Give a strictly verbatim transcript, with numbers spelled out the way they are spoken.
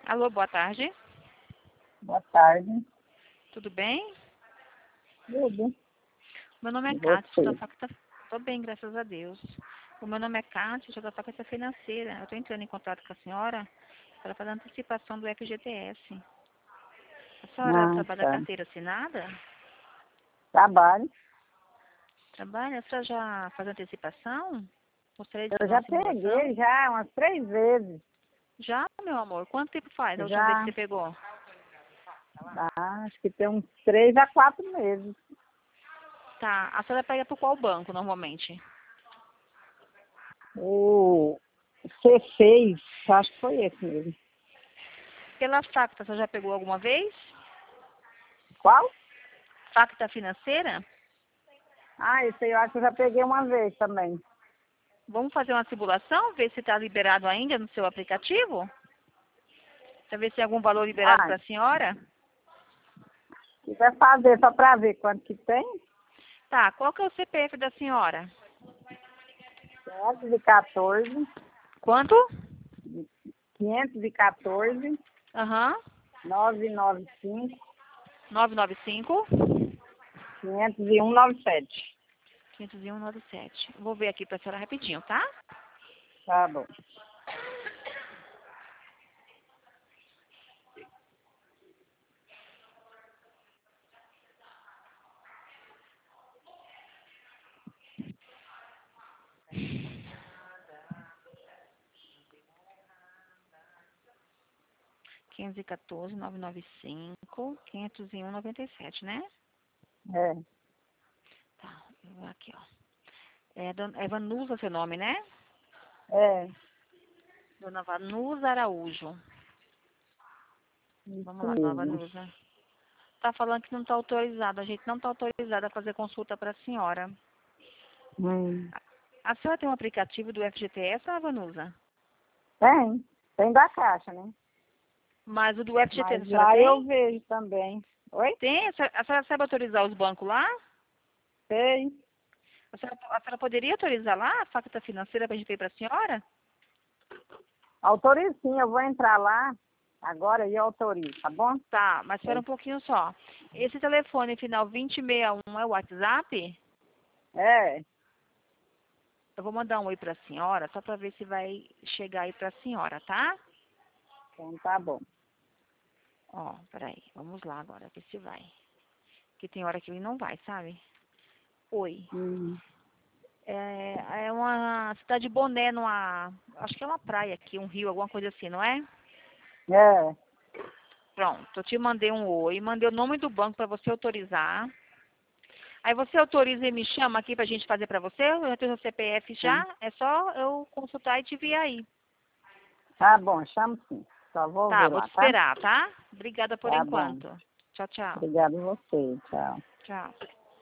Alô, boa tarde. Boa tarde. Tudo bem? Tudo. Meu nome é E Cátia, sou da você? Facta... Tô bem, graças a Deus. O meu nome é Cátia, sou da Facta Financeira. Eu estou entrando em contato com a senhora para fazer a antecipação do F G T S. A senhora Ah, trabalha tá. carteira assinada? Trabalho. Trabalha? A senhora já faz antecipação? Gostaria de Eu fazer já uma simulação? peguei já umas três vezes. Já, meu amor? Quanto tempo faz a última vez que Já, você pegou? ah, acho que tem uns três a quatro meses. Tá. A senhora pega por qual banco, normalmente? O C seis, acho que foi esse mesmo. Pela Facta, a senhora já pegou alguma vez? Qual? Facta Financeira? Ah, esse aí eu acho que eu já peguei uma vez também. Vamos fazer uma simulação, ver se está liberado ainda no seu aplicativo? Para ver se tem algum valor liberado Ah, para a senhora? se quiser fazer só para ver quanto que tem, Tá, qual que é o C P F da senhora? quinhentos e quatorze, Quanto? quinhentos e quatorze, Aham. novecentos e noventa e cinco, novecentos e noventa e cinco, quinhentos e um, noventa e sete. quinhentos e um, noventa e sete. Vou ver aqui para a senhora rapidinho, tá? Tá bom. quinhentos e quatorze, novecentos e noventa e cinco, quinhentos e um, noventa e sete, né? É, Tá, eu vou aqui, ó. É, dona, é Vanusa seu nome, né? é. Dona Vanusa Araújo. Vamos Isso lá, dona mesmo. Vanusa. Tá falando que não está autorizado. A gente não está autorizado a fazer consulta para a senhora. Hum. A senhora tem um aplicativo do F G T S, dona Vanusa? Tem. Tem da Caixa, né? Mas o do F G T S Mas a senhora lá eu tem? vejo também. Oi? Tem? A senhora, a senhora sabe autorizar os bancos lá? Tem. A senhora, a senhora poderia autorizar lá a facta financeira para a gente ver para a senhora? Autorizo sim, eu vou entrar lá agora e eu autorizo, tá bom? Tá, mas É. espera um pouquinho só. Esse telefone final vinte e sessenta e um é o WhatsApp? É. Eu vou mandar um oi para a senhora, só para ver se vai chegar aí para a senhora, tá? Então tá bom. Ó, peraí, vamos lá agora, ver se vai. Que tem hora que ele não vai, sabe? Oi. Hum. É, é uma cidade de Boné, numa. Acho que é uma praia aqui, um rio, alguma coisa assim, não é? É. Pronto, eu te mandei um oi, mandei o nome do banco para você autorizar. Aí você autoriza e me chama aqui pra gente fazer pra você. Eu tenho o C P F Sim. já, é só eu consultar e te vir aí. Tá bom, chamo sim. Só vou Tá, ver vou te lá, tá? esperar, tá? Obrigada por Tá bom. enquanto. Tchau, tchau. Obrigado a você. Tchau. Tchau.